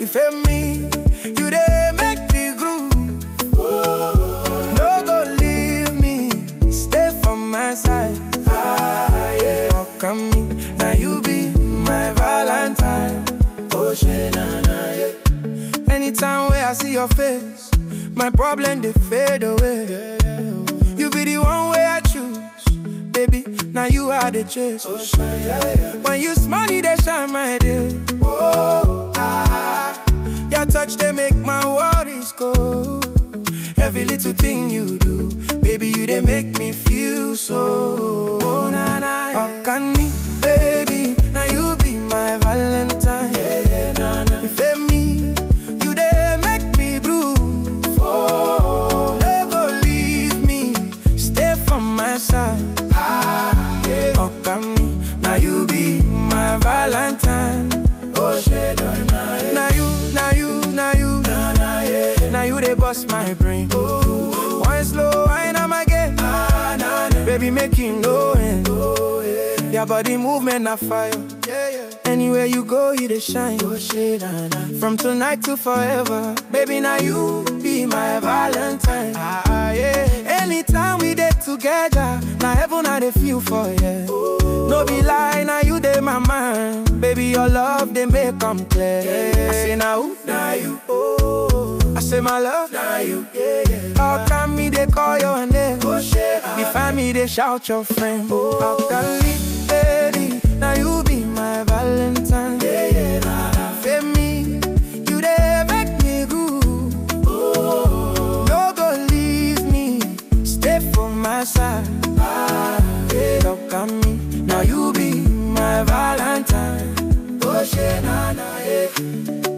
feel me, you dey make me groove. No go leave me, stay for my side. Yeah. Walk on me, now you be my Valentine. Oh shit, nah, nah, yeah. Anytime where I see your face, my problem they fade away. You be the one way I choose, baby. Now you are the chase. When you smile, they shine my day. Oh, your touch they make my worries go. Every little thing you do, baby, you they make me feel so. Oh, nah, nah, yeah. Can me, baby, now you be my Valentine. Yeah, nah, nah. You feel me, you they make me blue. Oh, never leave me, stay from my side. Yeah. Oh, can me, now you be my Valentine. Oh, shit, now you, yeah. Now you they bust my brain. Oh, one slow, wine I'm again. Baby, make you know it. Oh, yeah. Your body movement a fire. Yeah, yeah. Anywhere you go, you they shine. Oh, shit, from tonight to forever. Baby, now you be my Valentine. Yeah. Anytime we date together, now heaven I they feel for you. Oh. No be lie, now you they my mind. Baby, your love they make come clear. Yeah. I say now you. Oh. I say my love, now you. Yeah, yeah. How come me they call your name? Oh, shit, before me they shout your friend. Oh. How come me, baby, now you be my Valentine. Yeah, yeah, nah, nah. Feel me, you they make me groove. Oh. No go leave me, stay for my side. Yeah. How come me, now you be my Valentine. Oh, shit, nah, nah, yeah.